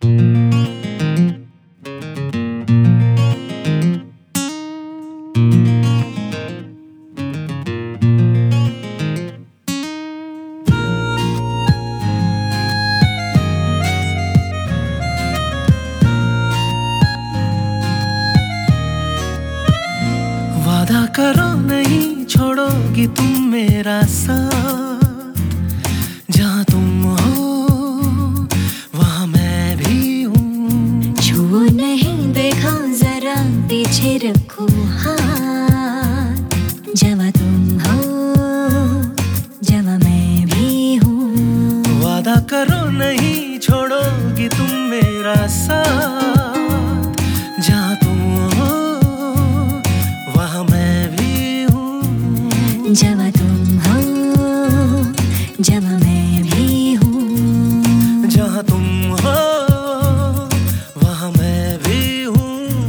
वादा करो नहीं छोड़ोगी तुम मेरा साथ, जहाँ तुम हो वहाँ मैं भी हूँ। छुओ नहीं देखा जरा पीछे रखो हाथ, जहाँ तुम हो जहाँ मैं भी हूँ। वादा करो नहीं छोड़ोगी तुम मेरा साथ, जहाँ तुम हो वहाँ मैं भी हूँ। जहाँ तुम हो जहाँ मैं भी हूँ। जहाँ तुम हो वहाँ मैं भी हूँ।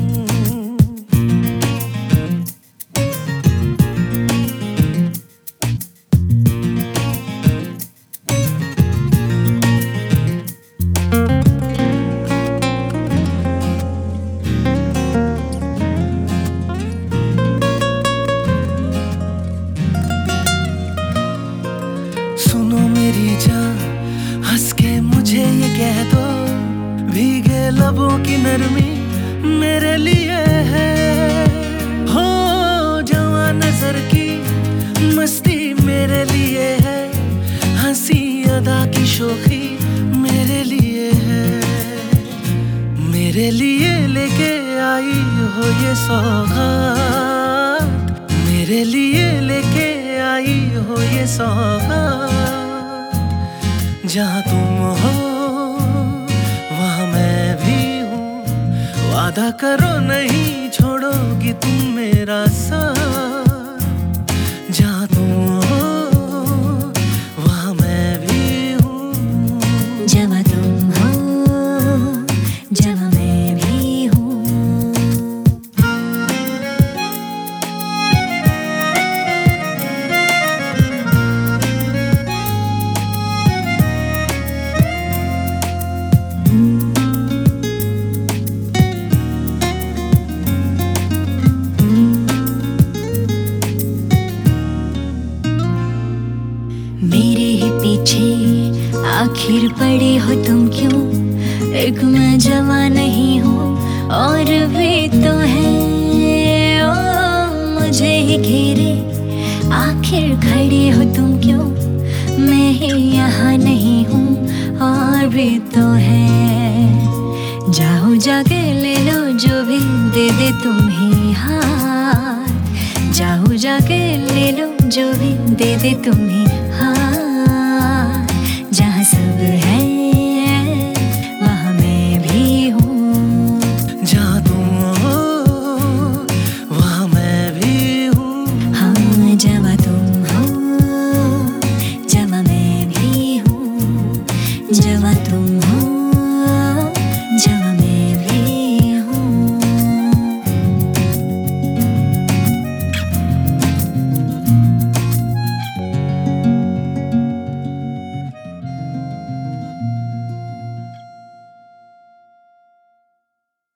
सुनो मेरी जान, हंस के मुझे ये कह दो, भीगे लबों की नरमी मेरे लिए है। हो जवां नजर की मस्ती मेरे लिए है, हंसी अदा की शोखी मेरे लिए है। मेरे लिए लेके आई हो ये सौगात, मेरे लिए लेके आई हो ये सौगात। जहाँ तुम हो वहाँ मैं भी हूँ। वादा करो नहीं छोड़ोगी तुम मेरा साथ, जहाँ तुम हो वहाँ मैं भी हूँ। जहाँ तुम हो जहाँ मैं भी हूँ। मेरे ही पीछे आखिर पड़े हो तुम क्यों? एक मैं जवां नहीं हूँ और भी तो है। ओ मुझे ही घेरे आखिर खड़े हो तुम क्यों? मैं ही यहाँ नहीं हूँ और भी तो है। जाओ जाके ले लो जो भी दे दे तुम ही हाथ, जाओ जाके ले लो जो भी दे दे तुम ही